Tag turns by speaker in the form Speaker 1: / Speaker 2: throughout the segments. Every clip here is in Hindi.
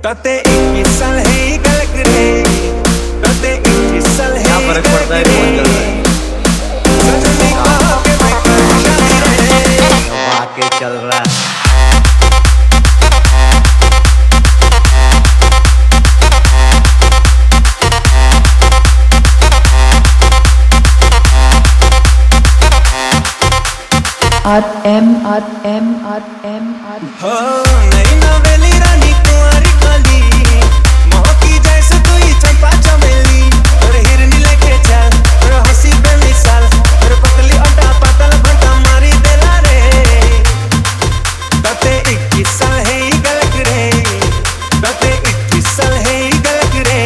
Speaker 1: तते 21 साल है गलत रे, तते 21 साल है
Speaker 2: फर्क पड़ता है कौन चल रहा है।
Speaker 1: सजनी कहा के मैं कर शादी रे,
Speaker 2: वाके चल रहा है।
Speaker 1: हो नई नवेली रानी कुंवारी काली, मोहकी जैसे तू ही चंपा चमेली, और हिरनी लेके चल और हंसी बेमिसाल, और पतली अड्डा पातल भंटा मारी देला रे। तते 21 साल है गलत रे, तते 21 साल है गलत रे,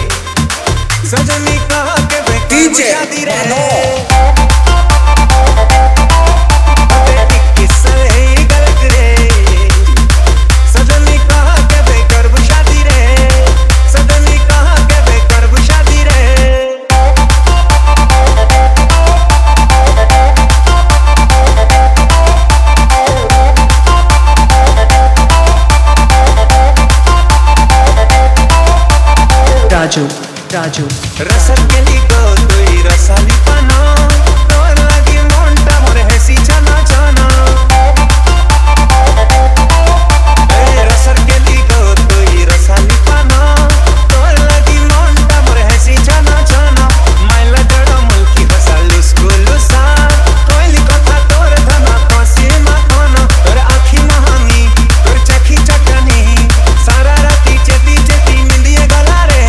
Speaker 1: सजनी कहा के बेकार शादी रे।
Speaker 3: राजू
Speaker 1: रसल के लिखो तुई रसाली पानो, तोर लगी मोंटा मोर हैसी छना छना। रसल के लिखो तुई रसाली पानो, तोर लगी मोंटा मोर हैसी छना छना। माइला जड़ा मुल्की हसालू स्कूलू सा, कोइली कथा तोर धना पासी माखना, तोर आँखी महानी तोर चखी चटनी, सारा राती चेती चेती निंदिए गला रे।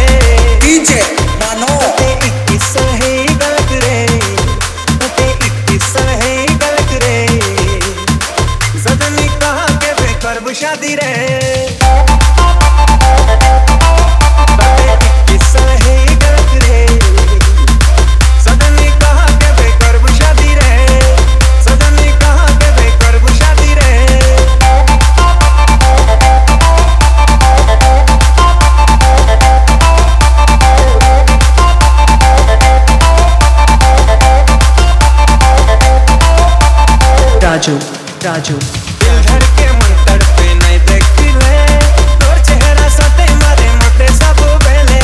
Speaker 1: शादी रे
Speaker 3: राजू
Speaker 1: दिल धड़ के मन तड़पे नहीं देख ले, तोर चेहरा सते मारे मोटे सब बेले।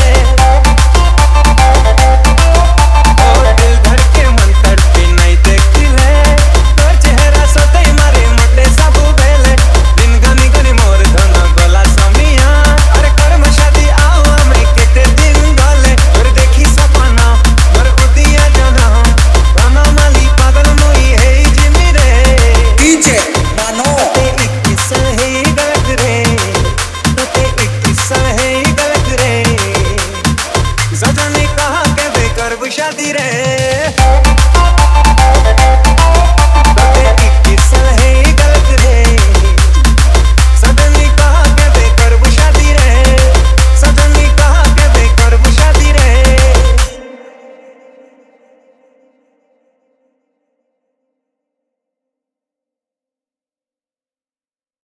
Speaker 1: और दिल धड़ के मन तड़पे नहीं देख ले, तोर चेहरा सते मारे मोटे सब बेले। दिन गनी गनी मोर धना गला समिया, अरे कर्म शादी आओ हमें केते दिन गले। और देखी सपना मोर उदिया जना, रामा माली पागल मोई है जिमी रे। सजनी कहा के बेकर शादी रे।